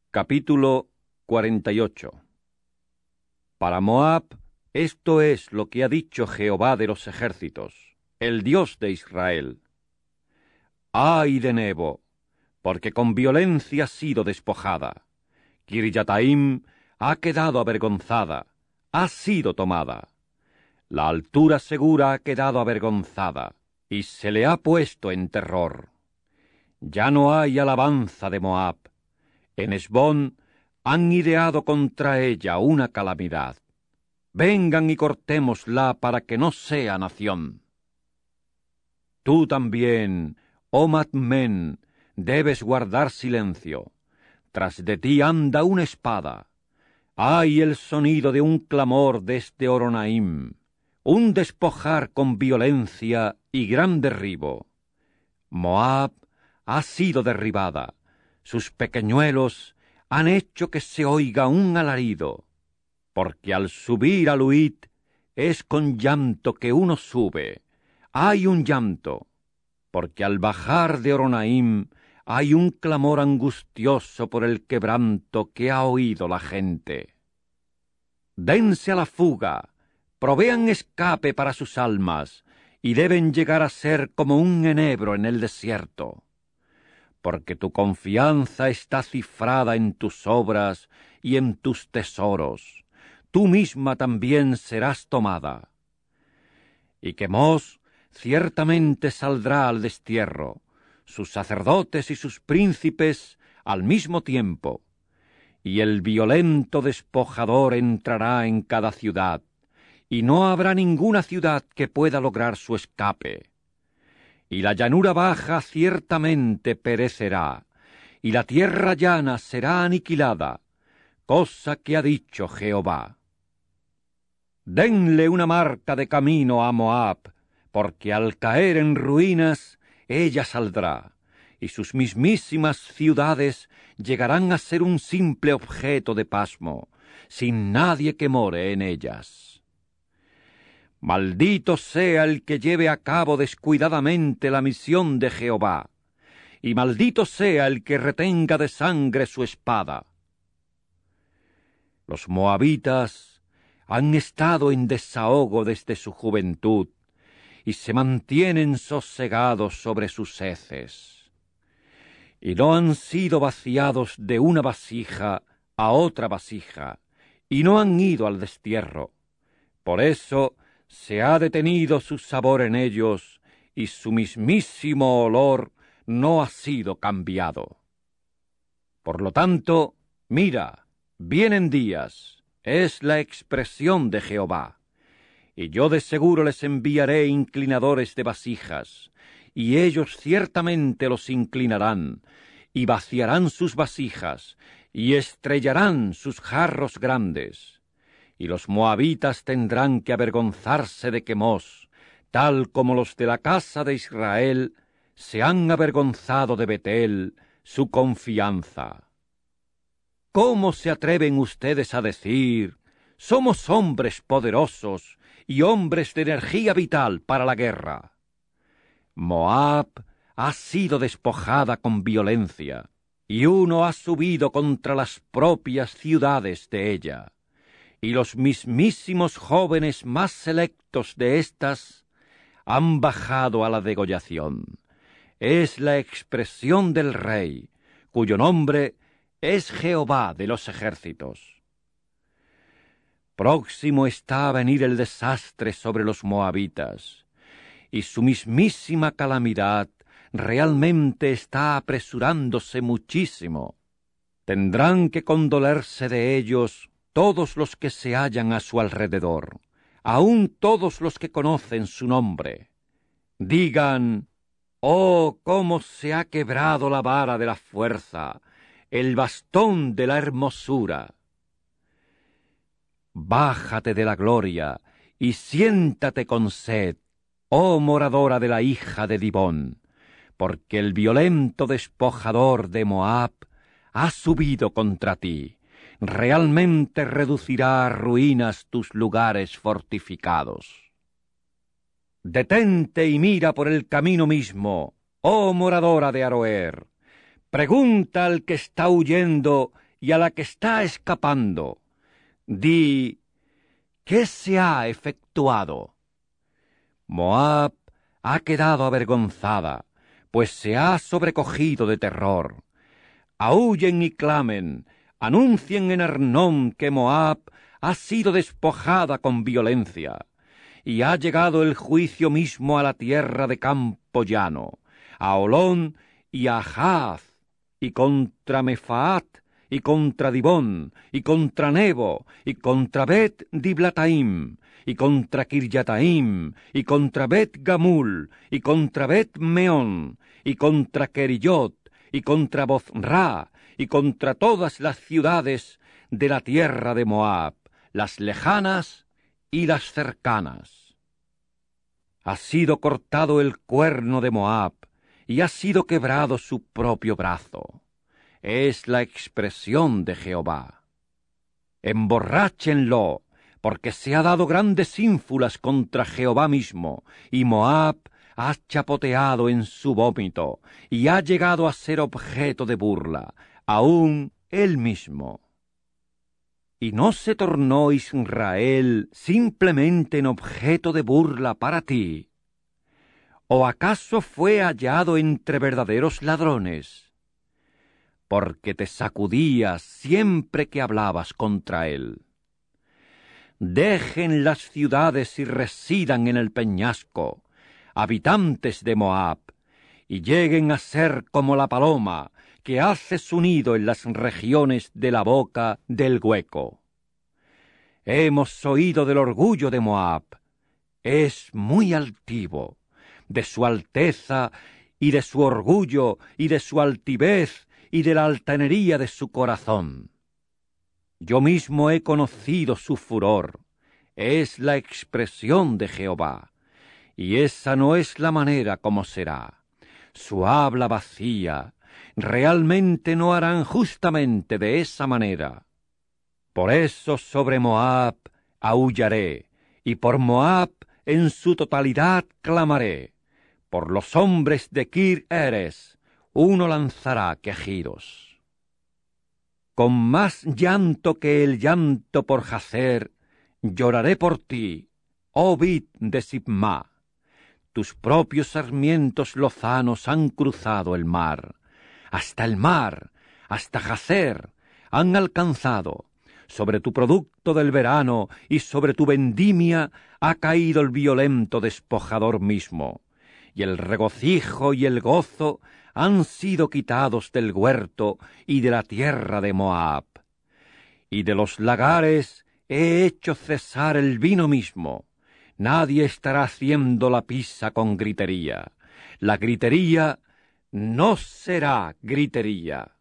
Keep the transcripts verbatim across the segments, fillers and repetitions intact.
Capítulo cuarenta y ocho. Para Moab, esto es lo que ha dicho Jehová de los ejércitos, el Dios de Israel. ¡Ay de Nebo! Porque con violencia ha sido despojada. Kiriataim ha quedado avergonzada, ha sido tomada. La altura segura ha quedado avergonzada, y se le ha puesto en terror. Ya no hay alabanza de Moab. En Hesbón han ideado contra ella una calamidad. Vengan y cortémosla para que no sea nación. Tú también, oh Madmen, debes guardar silencio. Tras de ti anda una espada. Hay el sonido de un clamor desde Horonaim, un despojar con violencia y gran derribo. Moab ha sido derribada. Sus pequeñuelos han hecho que se oiga un alarido, porque al subir al huid es con llanto que uno sube. Hay un llanto, porque al bajar de Horonaim hay un clamor angustioso por el quebranto que ha oído la gente. Dense a la fuga, provean escape para sus almas, y deben llegar a ser como un enebro en el desierto. Porque tu confianza está cifrada en tus obras y en tus tesoros. Tú misma también serás tomada. Y Quemos ciertamente saldrá al destierro, sus sacerdotes y sus príncipes al mismo tiempo, y el violento despojador entrará en cada ciudad, y no habrá ninguna ciudad que pueda lograr su escape. Y la llanura baja ciertamente perecerá, y la tierra llana será aniquilada, cosa que ha dicho Jehová. Denle una marca de camino a Moab, porque al caer en ruinas ella saldrá, y sus mismísimas ciudades llegarán a ser un simple objeto de pasmo, sin nadie que more en ellas. Maldito sea el que lleve a cabo descuidadamente la misión de Jehová, y maldito sea el que retenga de sangre su espada. Los moabitas han estado en desahogo desde su juventud, y se mantienen sosegados sobre sus heces. Y no han sido vaciados de una vasija a otra vasija, y no han ido al destierro. Por eso se ha detenido su sabor en ellos, y su mismísimo olor no ha sido cambiado. Por lo tanto, mira, vienen días, es la expresión de Jehová, y yo de seguro les enviaré inclinadores de vasijas, y ellos ciertamente los inclinarán, y vaciarán sus vasijas, y estrellarán sus jarros grandes. Y los moabitas tendrán que avergonzarse de Quemos, tal como los de la casa de Israel se han avergonzado de Betel, su confianza. ¿Cómo se atreven ustedes a decir, somos hombres poderosos y hombres de energía vital para la guerra? Moab ha sido despojada con violencia, y uno ha subido contra las propias ciudades de ella. Y los mismísimos jóvenes más selectos de éstas han bajado a la degollación. Es la expresión del rey, cuyo nombre es Jehová de los ejércitos. Próximo está a venir el desastre sobre los moabitas, y su mismísima calamidad realmente está apresurándose muchísimo. Tendrán que condolerse de ellos todos los que se hallan a su alrededor, aun todos los que conocen su nombre. Digan, oh, cómo se ha quebrado la vara de la fuerza, el bastón de la hermosura. Bájate de la gloria y siéntate con sed, oh moradora de la hija de Dibón, porque el violento despojador de Moab ha subido contra ti. Realmente reducirá a ruinas tus lugares fortificados. Detente y mira por el camino mismo, oh moradora de Aroer. Pregunta al que está huyendo y a la que está escapando, di, ¿qué se ha efectuado? Moab ha quedado avergonzada, pues se ha sobrecogido de terror. Aúllen y clamen, anuncien en Arnón que Moab ha sido despojada con violencia, y ha llegado el juicio mismo a la tierra de campo llano, a Olón y a Jahaz, y contra Mefaat, y contra Dibón, y contra Nebo, y contra Bet Diblataim, y contra Kiryataim, y contra Bet Gamul, y contra Bet Meón, y contra Keriyot, y contra Bozra, y contra todas las ciudades de la tierra de Moab, las lejanas y las cercanas. Ha sido cortado el cuerno de Moab, y ha sido quebrado su propio brazo. Es la expresión de Jehová. Emborráchenlo, porque se ha dado grandes ínfulas contra Jehová mismo, y Moab ha chapoteado en su vómito, y ha llegado a ser objeto de burla, aún él mismo. ¿Y no se tornó Israel simplemente en objeto de burla para ti? ¿O acaso fue hallado entre verdaderos ladrones? Porque te sacudías siempre que hablabas contra él. Dejen las ciudades y residan en el peñasco, habitantes de Moab, y lleguen a ser como la paloma que hace su nido en las regiones de la boca del hueco. Hemos oído del orgullo de Moab, es muy altivo, de su alteza y de su orgullo y de su altivez y de la altanería de su corazón. Yo mismo he conocido su furor, es la expresión de Jehová, y esa no es la manera como será. Su habla vacía, realmente no harán justamente de esa manera. Por eso sobre Moab aullaré, y por Moab en su totalidad clamaré. Por los hombres de Kir Eres, uno lanzará quejidos. Con más llanto que el llanto por Jazer, lloraré por ti, oh vid de Sibma. Tus propios sarmientos lozanos han cruzado el mar. Hasta el mar, hasta Jazer, han alcanzado. Sobre tu producto del verano y sobre tu vendimia ha caído el violento despojador mismo. Y el regocijo y el gozo han sido quitados del huerto y de la tierra de Moab. Y de los lagares he hecho cesar el vino mismo. Nadie estará haciendo la pisa con gritería. La gritería no será gritería.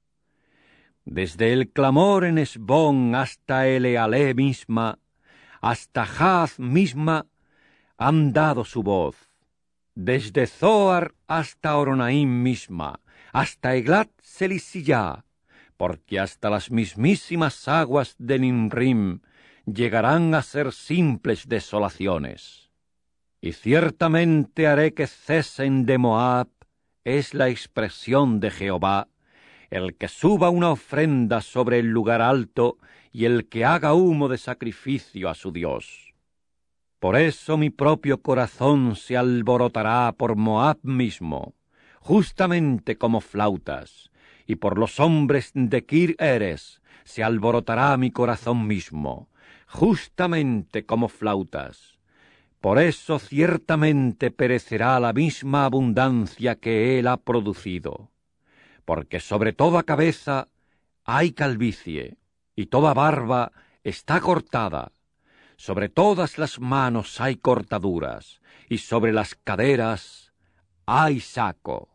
Desde el clamor en Esbón hasta Elealé misma, hasta Jaz misma, han dado su voz. Desde Zoar hasta Oronaim misma, hasta Eglat Selisiyá, porque hasta las mismísimas aguas de Nimrim llegarán a ser simples desolaciones. Y ciertamente haré que cesen de Moab, es la expresión de Jehová, el que suba una ofrenda sobre el lugar alto y el que haga humo de sacrificio a su Dios. Por eso mi propio corazón se alborotará por Moab mismo, justamente como flautas, y por los hombres de Kir Eres se alborotará mi corazón mismo, justamente como flautas. Por eso ciertamente perecerá la misma abundancia que él ha producido. Porque sobre toda cabeza hay calvicie, y toda barba está cortada. Sobre todas las manos hay cortaduras, y sobre las caderas hay saco.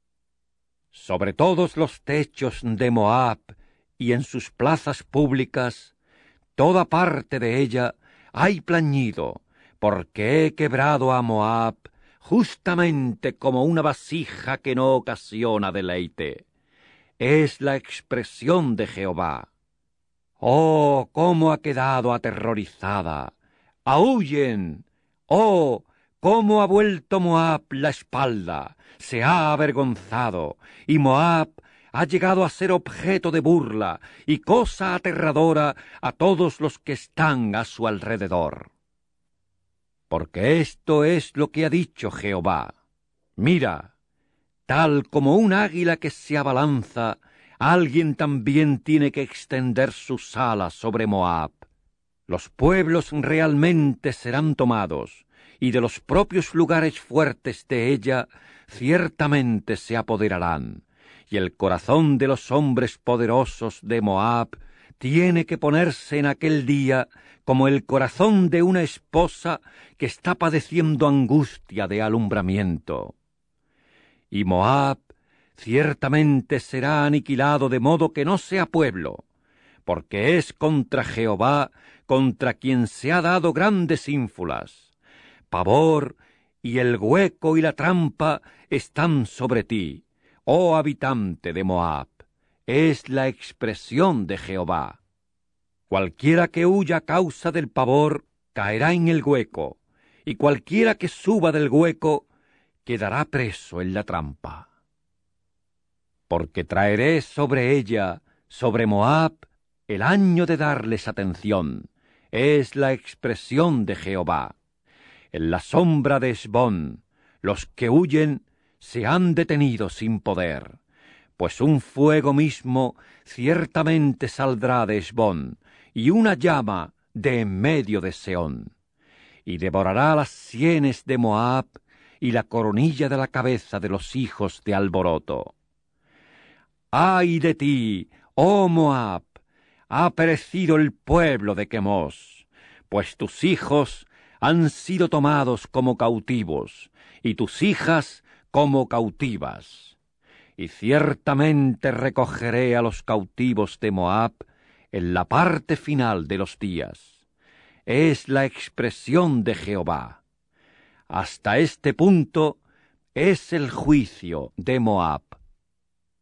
Sobre todos los techos de Moab y en sus plazas públicas, toda parte de ella hay plañido, porque he quebrado a Moab justamente como una vasija que no ocasiona deleite. Es la expresión de Jehová. ¡Oh, cómo ha quedado aterrorizada! ¡Aúllen! ¡Oh, cómo ha vuelto Moab la espalda! Se ha avergonzado, y Moab ha llegado a ser objeto de burla y cosa aterradora a todos los que están a su alrededor. Porque esto es lo que ha dicho Jehová. Mira, tal como un águila que se abalanza, alguien también tiene que extender sus alas sobre Moab. Los pueblos realmente serán tomados, y de los propios lugares fuertes de ella ciertamente se apoderarán, y el corazón de los hombres poderosos de Moab tiene que ponerse en aquel día como el corazón de una esposa que está padeciendo angustia de alumbramiento. Y Moab ciertamente será aniquilado de modo que no sea pueblo, porque es contra Jehová, contra quien se ha dado grandes ínfulas. Pavor y el hueco y la trampa están sobre ti, oh habitante de Moab. Es la expresión de Jehová. Cualquiera que huya a causa del pavor caerá en el hueco, y cualquiera que suba del hueco quedará preso en la trampa. Porque traeré sobre ella, sobre Moab, el año de darles atención. Es la expresión de Jehová. En la sombra de Hesbón, los que huyen se han detenido sin poder, pues un fuego mismo ciertamente saldrá de Hesbón, y una llama de en medio de Seón, y devorará las sienes de Moab, y la coronilla de la cabeza de los hijos de alboroto. ¡Ay de ti, oh Moab! Ha perecido el pueblo de Quemos, pues tus hijos han sido tomados como cautivos, y tus hijas como cautivas. Y ciertamente recogeré a los cautivos de Moab en la parte final de los días. Es la expresión de Jehová. Hasta este punto es el juicio de Moab.